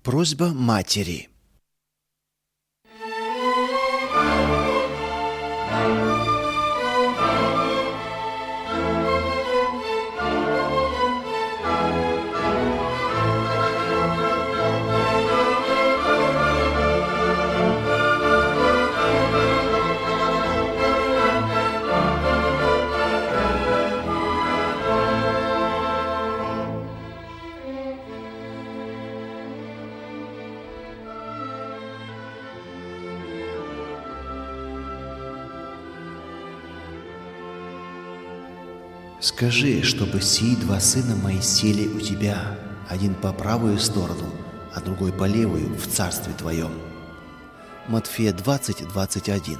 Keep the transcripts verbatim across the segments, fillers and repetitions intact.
Просьба матери. Скажи, чтобы сии два сына мои сели у тебя, один по правую сторону, а другой по левую в царстве твоем. Матфея двадцать, двадцать один.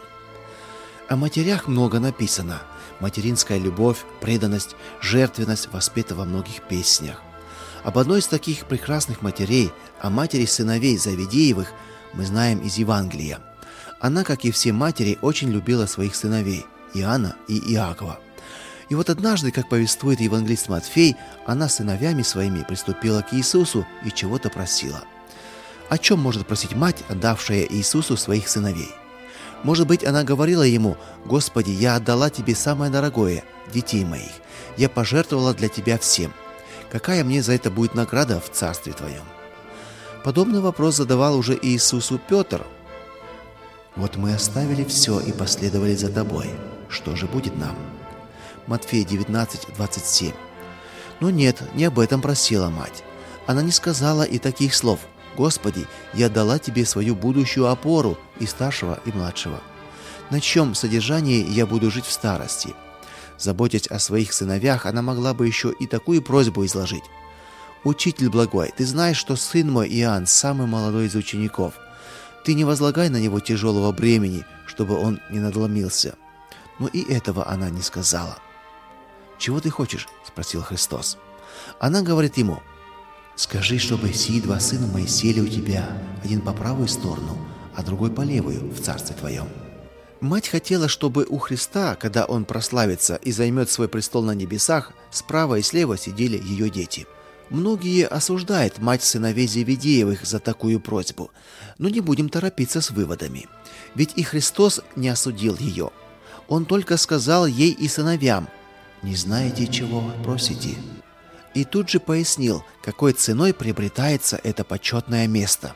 О матерях много написано. Материнская любовь, преданность, жертвенность воспета во многих песнях. Об одной из таких прекрасных матерей, о матери сыновей Завидеевых, мы знаем из Евангелия. Она, как и все матери, очень любила своих сыновей Иоанна и Иакова. И вот однажды, как повествует евангелист Матфей, она с сыновьями своими приступила к Иисусу и чего-то просила. О чем может просить мать, отдавшая Иисусу своих сыновей? Может быть, она говорила ему: «Господи, я отдала тебе самое дорогое, детей моих. Я пожертвовала для тебя всем. Какая мне за это будет награда в царстве твоем?» Подобный вопрос задавал уже Иисусу Петр. «Вот мы оставили все и последовали за тобой. Что же будет нам?» Матфея девятнадцать, двадцать семь. Но нет, не об этом просила мать. Она не сказала и таких слов: «Господи, я дала тебе свою будущую опору и старшего, и младшего. На чьем содержании я буду жить в старости?» Заботясь о своих сыновьях, она могла бы еще и такую просьбу изложить: «Учитель благой, ты знаешь, что сын мой Иоанн самый молодой из учеников. Ты не возлагай на него тяжелого бремени, чтобы он не надломился». Но и этого она не сказала. «Чего ты хочешь?» – спросил Христос. Она говорит ему: «Скажи, чтобы сии два сына мои сели у тебя, один по правую сторону, а другой по левую в царстве твоем». Мать хотела, чтобы у Христа, когда он прославится и займет свой престол на небесах, справа и слева сидели ее дети. Многие осуждают мать сыновей Завидеевых за такую просьбу, но не будем торопиться с выводами. Ведь и Христос не осудил ее. Он только сказал ей и сыновьям: «Не знаете, чего вы просите?» И тут же пояснил, какой ценой приобретается это почетное место.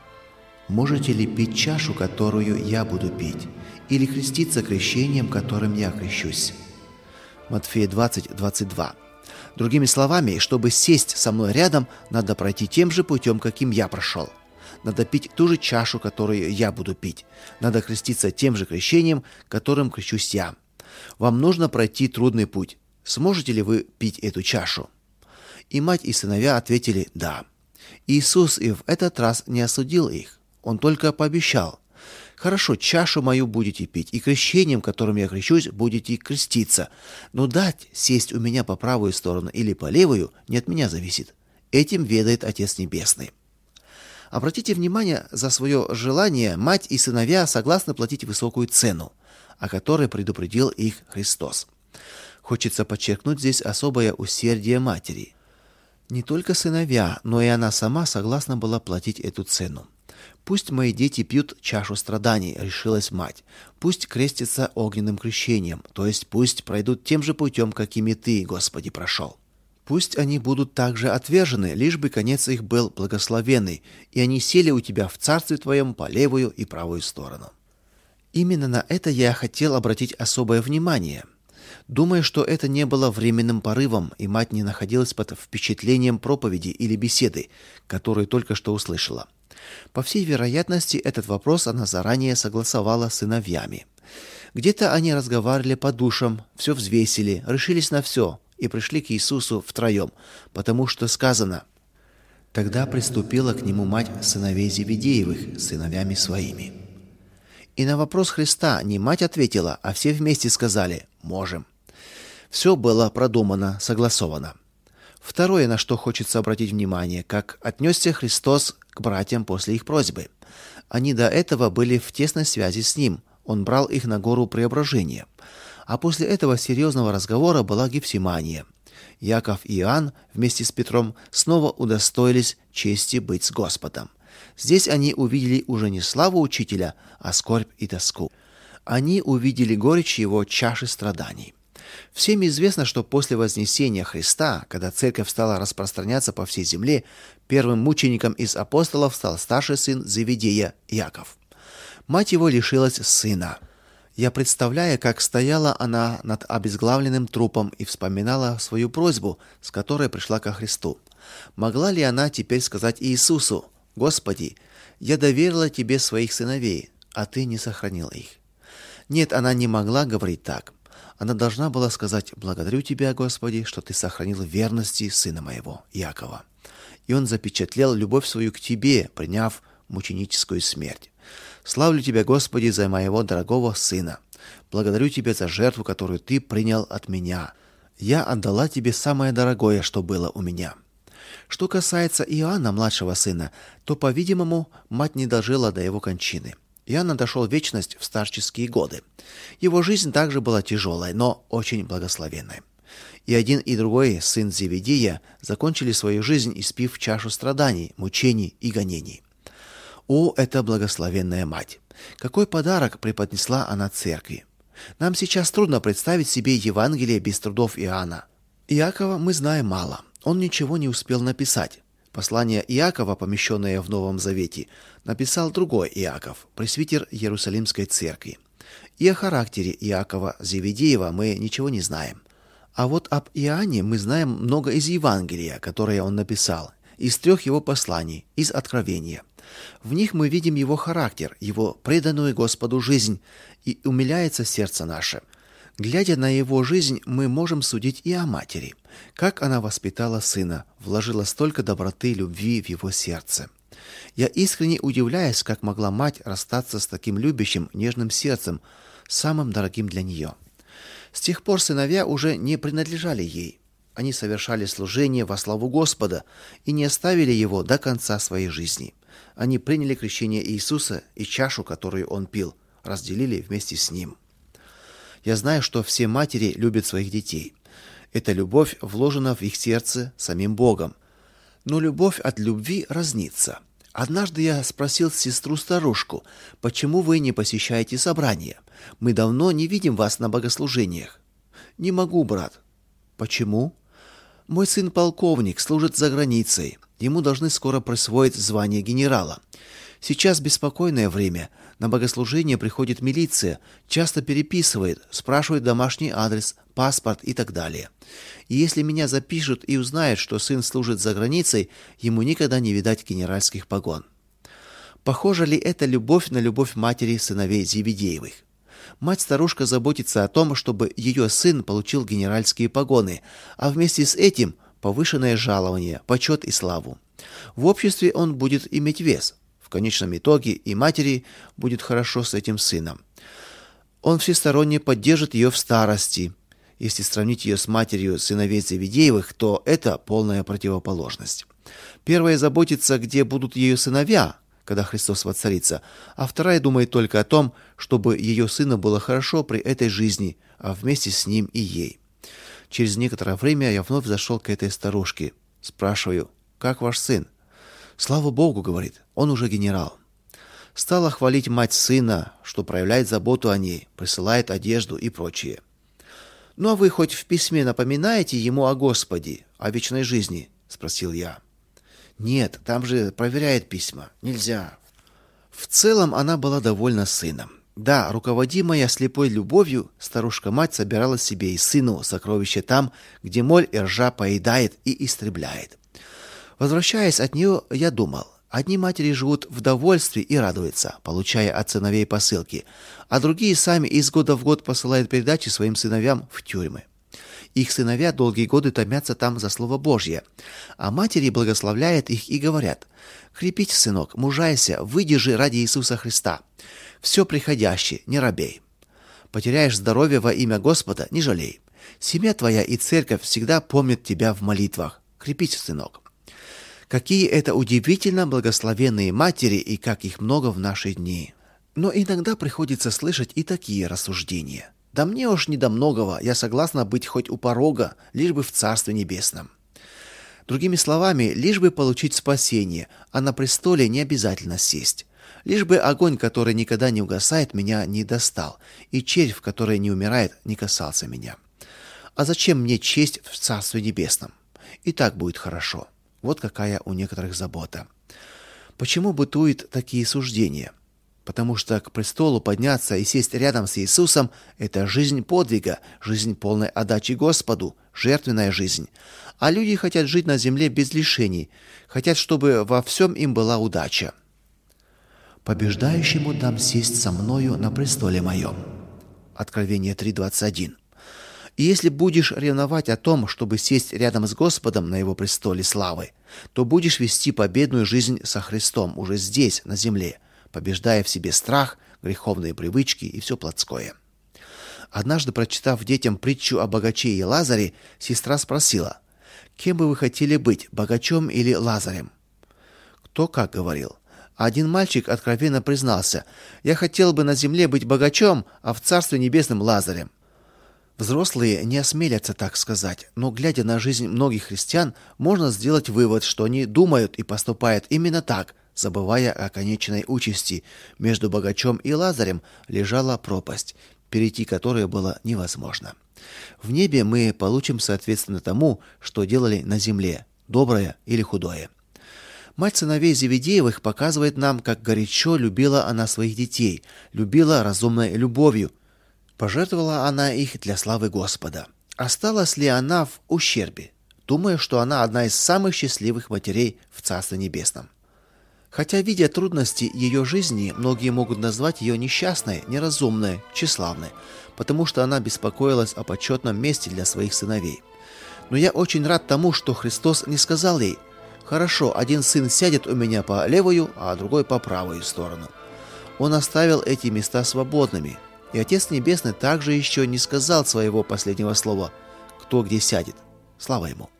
«Можете ли пить чашу, которую я буду пить, или креститься крещением, которым я крещусь?» Матфея двадцать, двадцать два. Другими словами, чтобы сесть со мной рядом, надо пройти тем же путем, каким я прошел. Надо пить ту же чашу, которую я буду пить. Надо креститься тем же крещением, которым крещусь я. Вам нужно пройти трудный путь. Сможете ли вы пить эту чашу?» И мать, и сыновья ответили «да». Иисус и в этот раз не осудил их. Он только пообещал: «Хорошо, чашу мою будете пить, и крещением, которым я крещусь, будете креститься. Но дать сесть у меня по правую сторону или по левую не от меня зависит. Этим ведает Отец Небесный». Обратите внимание, за свое желание мать и сыновья согласны платить высокую цену, о которой предупредил их Христос. Хочется подчеркнуть здесь особое усердие матери. Не только сыновья, но и она сама согласна была платить эту цену. «Пусть мои дети пьют чашу страданий», — решилась мать. «Пусть крестятся огненным крещением, то есть пусть пройдут тем же путем, какими ты, Господи, прошел. Пусть они будут также отвержены, лишь бы конец их был благословенный, и они сели у тебя в царстве твоем по левую и правую сторону». Именно на это я хотел обратить особое внимание. Думаю, что это не было временным порывом, и мать не находилась под впечатлением проповеди или беседы, которую только что услышала. По всей вероятности, этот вопрос она заранее согласовала с сыновьями. Где-то они разговаривали по душам, все взвесили, решились на все и пришли к Иисусу втроем, потому что сказано: «Тогда приступила к нему мать сыновей Завидеевых с сыновьями своими». И на вопрос Христа не мать ответила, а все вместе сказали: «Можем». Все было продумано, согласовано. Второе, на что хочется обратить внимание, как отнесся Христос к братьям после их просьбы. Они до этого были в тесной связи с Ним, Он брал их на гору Преображения. А после этого серьезного разговора была Гефсимания. Иаков и Иоанн вместе с Петром снова удостоились чести быть с Господом. Здесь они увидели уже не славу учителя, а скорбь и тоску. Они увидели горечь его чаши страданий. Всем известно, что после вознесения Христа, когда церковь стала распространяться по всей земле, первым мучеником из апостолов стал старший сын Зеведея Иаков. Мать его лишилась сына. Я представляю, как стояла она над обезглавленным трупом и вспоминала свою просьбу, с которой пришла ко Христу. Могла ли она теперь сказать Иисусу: «Господи, я доверила тебе своих сыновей, а ты не сохранил их»? Нет, она не могла говорить так. Она должна была сказать: «Благодарю тебя, Господи, что ты сохранил верности сына моего, Иакова». И он запечатлел любовь свою к тебе, приняв мученическую смерть. «Славлю тебя, Господи, за моего дорогого сына. Благодарю тебя за жертву, которую ты принял от меня. Я отдала тебе самое дорогое, что было у меня». Что касается Иоанна, младшего сына, то, по-видимому, мать не дожила до его кончины. Иоанн отошел в вечность в старческие годы. Его жизнь также была тяжелой, но очень благословенной. И один, и другой сын Зеведея закончили свою жизнь, испив чашу страданий, мучений и гонений. О, эта благословенная мать! Какой подарок преподнесла она церкви! Нам сейчас трудно представить себе Евангелие без трудов Иоанна. Иакова мы знаем мало. Он ничего не успел написать. Послание Иакова, помещенное в Новом Завете, написал другой Иаков, пресвитер Иерусалимской церкви. И о характере Иакова Зеведеева мы ничего не знаем. А вот об Иоанне мы знаем много из Евангелия, которое он написал, из трех его посланий, из Откровения. В них мы видим его характер, его преданную Господу жизнь, и умиляется сердце наше. Глядя на его жизнь, мы можем судить и о матери. Как она воспитала сына, вложила столько доброты и любви в его сердце. Я искренне удивляюсь, как могла мать расстаться с таким любящим, нежным сердцем, самым дорогим для нее. С тех пор сыновья уже не принадлежали ей. Они совершали служение во славу Господа и не оставили его до конца своей жизни. Они приняли крещение Иисуса и чашу, которую он пил, разделили вместе с ним. Я знаю, что все матери любят своих детей. Эта любовь вложена в их сердце самим Богом. Но любовь от любви разнится. Однажды я спросил сестру-старушку: «Почему вы не посещаете собрания? Мы давно не видим вас на богослужениях». «Не могу, брат». «Почему?» «Мой сын полковник, служит за границей. Ему должны скоро присвоить звание генерала. Сейчас беспокойное время. На богослужение приходит милиция, часто переписывает, спрашивает домашний адрес, паспорт и так далее. И если меня запишут и узнают, что сын служит за границей, ему никогда не видать генеральских погон». Похоже ли это любовь на любовь матери сыновей Зеведеевых? Мать-старушка заботится о том, чтобы ее сын получил генеральские погоны, а вместе с этим повышенное жалование, почет и славу. В обществе он будет иметь вес. В конечном итоге и матери будет хорошо с этим сыном. Он всесторонне поддержит ее в старости. Если сравнить ее с матерью сыновей Зеведеевых, то это полная противоположность. Первая заботится, где будут ее сыновья, когда Христос воцарится, а вторая думает только о том, чтобы ее сыну было хорошо при этой жизни, а вместе с ним и ей. Через некоторое время я вновь зашел к этой старушке. Спрашиваю: «Как ваш сын?» «Слава Богу», — говорит, — «он уже генерал». Стала хвалить мать сына, что проявляет заботу о ней, присылает одежду и прочее. «Ну а вы хоть в письме напоминаете ему о Господе, о вечной жизни?» — спросил я. «Нет, там же проверяет письма. Нельзя». В целом она была довольна сыном. Да, руководимая слепой любовью, старушка-мать собирала себе и сыну сокровища там, где моль и ржа поедает и истребляет. Возвращаясь от нее, я думал: одни матери живут в довольстве и радуются, получая от сыновей посылки, а другие сами из года в год посылают передачи своим сыновьям в тюрьмы. Их сыновья долгие годы томятся там за слово Божье, а матери благословляют их и говорят: «Крепись, сынок, мужайся, выдержи ради Иисуса Христа. Все приходящее, не робей. Потеряешь здоровье во имя Господа, не жалей. Семья твоя и церковь всегда помнят тебя в молитвах. Крепись, сынок». Какие это удивительно благословенные матери и как их много в наши дни. Но иногда приходится слышать и такие рассуждения. Да мне уж не до многого, я согласна быть хоть у порога, лишь бы в Царстве Небесном. Другими словами, лишь бы получить спасение, а на престоле не обязательно сесть. Лишь бы огонь, который никогда не угасает, меня не достал, и червь, который не умирает, не касался меня. А зачем мне честь в Царстве Небесном? И так будет хорошо. Вот какая у некоторых забота. Почему бытуют такие суждения? Потому что к престолу подняться и сесть рядом с Иисусом – это жизнь подвига, жизнь полной отдачи Господу, жертвенная жизнь. А люди хотят жить на земле без лишений, хотят, чтобы во всем им была удача. «Побеждающему дам сесть со мною на престоле моем». Откровение три двадцать один. И если будешь ревновать о том, чтобы сесть рядом с Господом на его престоле славы, то будешь вести победную жизнь со Христом уже здесь, на земле, побеждая в себе страх, греховные привычки и все плотское. Однажды, прочитав детям притчу о богаче и Лазаре, сестра спросила: «Кем бы вы хотели быть, богачом или Лазарем?» Кто как говорил. Один мальчик откровенно признался: «Я хотел бы на земле быть богачом, а в Царстве Небесном Лазарем». Взрослые не осмелятся так сказать, но, глядя на жизнь многих христиан, можно сделать вывод, что они думают и поступают именно так, забывая о конечной участи. Между богачом и Лазарем лежала пропасть, перейти которой было невозможно. В небе мы получим соответственно тому, что делали на земле, доброе или худое. Мать сыновей Зеведеевых показывает нам, как горячо любила она своих детей, любила разумной любовью. Пожертвовала она их для славы Господа. Осталась ли она в ущербе? Думаю, что она одна из самых счастливых матерей в Царстве Небесном. Хотя, видя трудности ее жизни, многие могут назвать ее несчастной, неразумной, тщеславной, потому что она беспокоилась о почетном месте для своих сыновей. Но я очень рад тому, что Христос не сказал ей: «Хорошо, один сын сядет у меня по левую, а другой по правую сторону». Он оставил эти места свободными. И Отец Небесный также еще не сказал своего последнего слова, кто где сядет. Слава Ему.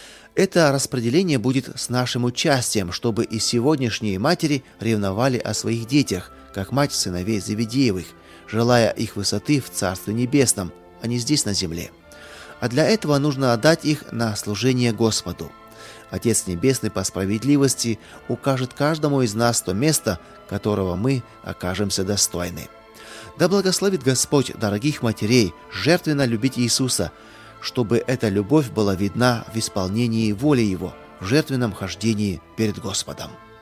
Это распределение будет с нашим участием, чтобы и сегодняшние матери ревновали о своих детях, как мать сыновей Зеведеевых, желая их высоты в Царстве Небесном, а не здесь на земле. А для этого нужно отдать их на служение Господу. Отец Небесный по справедливости укажет каждому из нас то место, которого мы окажемся достойны. Да благословит Господь дорогих матерей жертвенно любить Иисуса, чтобы эта любовь была видна в исполнении воли Его, в жертвенном хождении перед Господом.